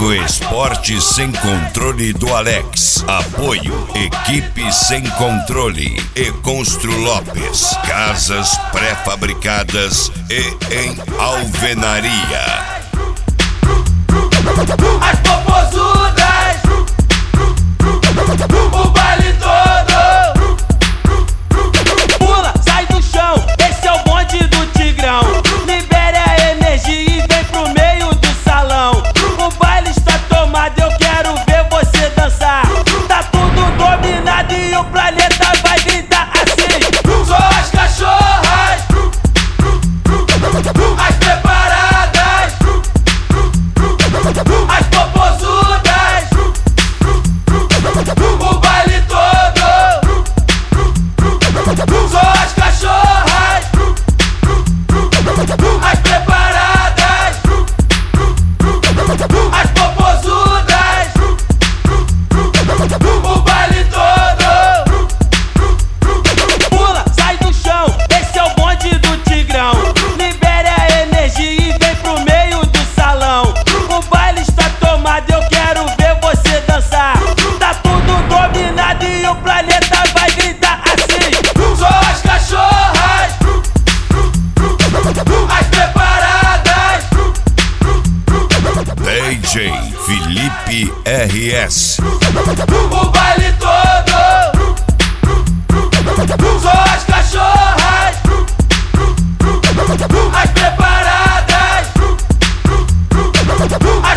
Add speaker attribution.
Speaker 1: No Esporte Sem Controle do Alex. Apoio Equipe Sem Controle e Constru Lopes. Casas pré-fabricadas e em alvenaria.
Speaker 2: As popozudas, o baile todo. Pula, sai do chão, esse é o bonde do Tigrão. Libere a energia e vem pro meio do salão. O baile está tomado, eu quero ver você dançar. Tá tudo dominado e o planeta vai gritar assim. Só as cachorras, as preparadas, as popozudas, o baile todo. Só as cachorras, as preparadas, as popozudas, o baile todo. Pula, sai do chão, esse é o bonde do Tigrão. Libere a energia e vem pro meio do salão. O baile está tomado, eu quero ver você dançar. Tá tudo dominado e o planeta vai gritar assim. Só as cachorras, as preparadas.
Speaker 1: DJ Felipe RS.
Speaker 2: O baile todo. Só as cachorras, as preparadas, as